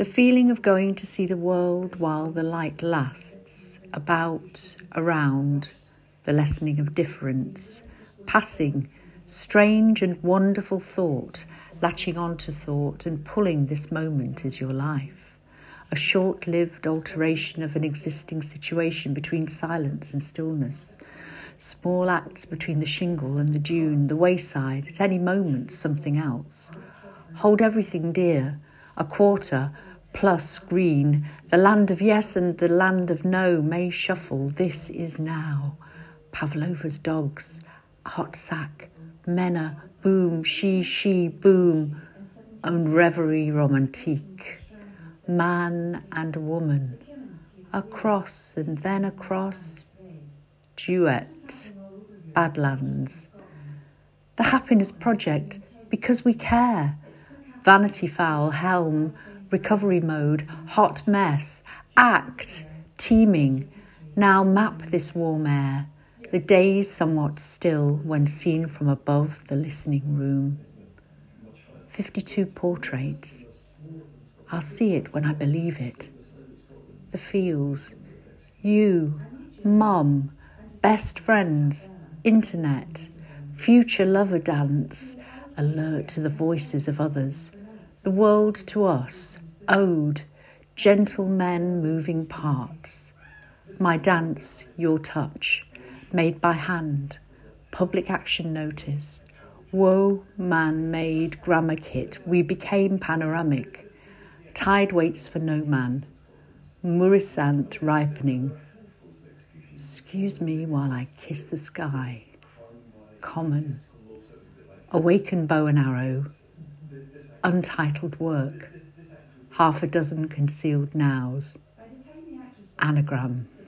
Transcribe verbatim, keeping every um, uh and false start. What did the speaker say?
The feeling of going to see the world while the light lasts, about, around, the lessening of difference, passing, strange and wonderful thought, latching onto thought and pulling this moment is your life. A short-lived alteration of an existing situation between silence and stillness. Small acts between the shingle and the dune, the wayside, at any moment something else. Hold everything dear, a quarter, plus green, the land of yes and the land of no may shuffle, this is now. Pavlova's dogs, hot sack, Mena, boom, she, she, boom, and reverie romantique. Man and woman, across and then across, duet, Badlands. The Happiness Project, because we care. Vanity Foul, helm, recovery mode, hot mess, act, teeming. Now map this warm air, the days somewhat still when seen from above the listening room. Fifty-two portraits. I'll see it when I believe it. The feels. You, Mum, best friends, internet, future lover dance, alert to the voices of others. The world to us, ode, gentle men moving parts. My dance, your touch, made by hand, public action notice. Woe, man-made grammar kit, we became panoramic. Tide waits for no man. Murrisant ripening. Excuse me while I kiss the sky. Common. Awaken bow and arrow. Untitled work. Half a dozen concealed nows. Anagram.